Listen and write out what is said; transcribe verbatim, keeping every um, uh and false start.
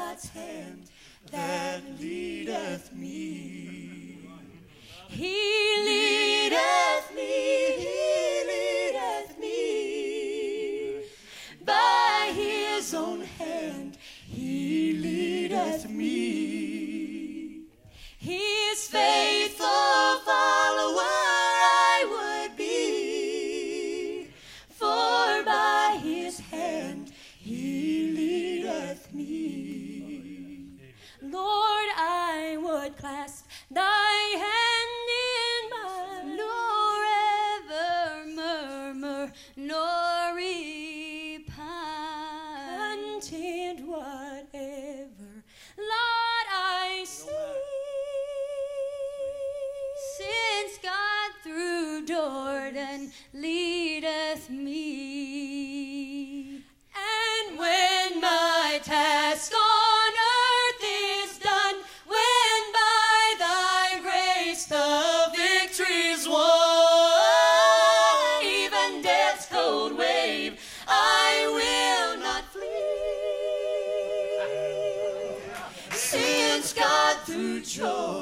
God's hand that leadeth me. He leadeth me, he leadeth me. By his own hand he leadeth me. His faithful follower I would be, for by his hand he leadeth me. Lord, I would clasp thy hand in mine, nor ever murmur, nor repine. Content whatever lot I see, since God through Jordan leadeth me. And when my task on earth is done, when by thy grace the victory's won, even death's cold wave I will not flee, since God through Jordan